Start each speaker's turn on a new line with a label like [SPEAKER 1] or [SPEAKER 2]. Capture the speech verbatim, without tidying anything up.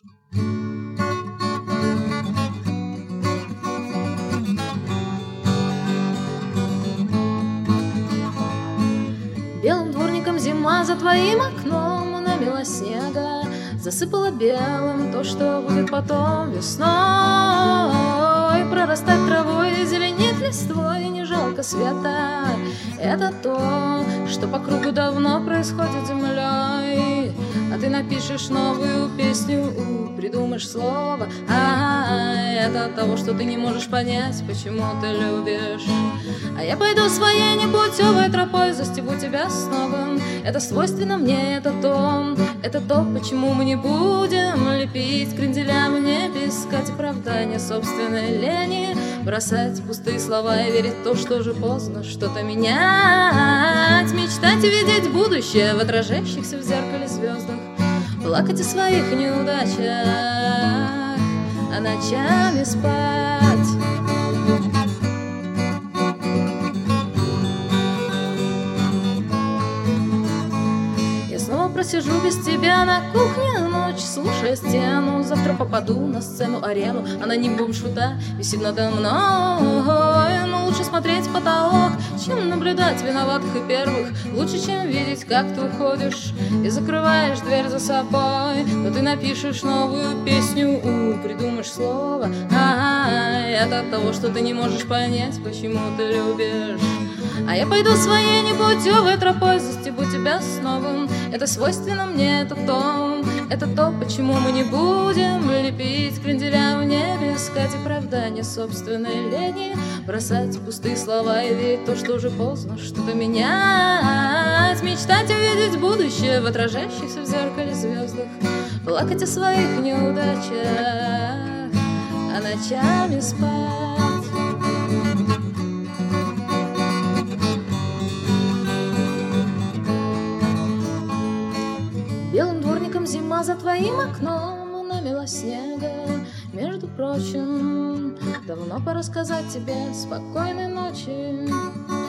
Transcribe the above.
[SPEAKER 1] Белым дворником зима за твоим окном намела снега, засыпала белым то, что будет потом весной. Прорастать травой, зеленеть листвой, не жалко света. Это то, что по кругу давно происходит землей. А ты напишешь новую песню, придумаешь слово. А, это от того, что ты не можешь понять, почему ты любишь. А я пойду своей непутевой тропой, застегу тебя снова. Это свойственно мне, это то, это то, почему мы не будем лепить кренделя в небе, искать оправдания собственной лени, бросать пустые слова и верить в то, что уже поздно что-то менять, мечтать и видеть будущее в отражающихся в зеркале звездах, плакать о своих неудачах, а ночами спать. Просижу без тебя на кухне ночь, слушая стену. Завтра попаду на сцену, арену. Она не бомж-шута висит надо мной. Но лучше смотреть в потолок, чем наблюдать виноватых и первых. Лучше, чем видеть, как ты уходишь и закрываешь дверь за собой. Но ты напишешь новую песню, у, придумаешь слово. А-а-а, это от того, что ты не можешь понять, почему ты любишь. А я пойду своей непутевой тропой, застегу тебя снова. Это свойственно мне, это то, это то, почему мы не будем лепить кренделя в небе, искать оправдания собственной лени, бросать пустые слова и верить в то, что уже поздно что-то менять, мечтать увидеть будущее в отражающихся в зеркале звездах, плакать о своих неудачах, а ночами спать. Белым дворником зима за твоим окном намела снега. Между прочим, давно пора сказать тебе спокойной ночи.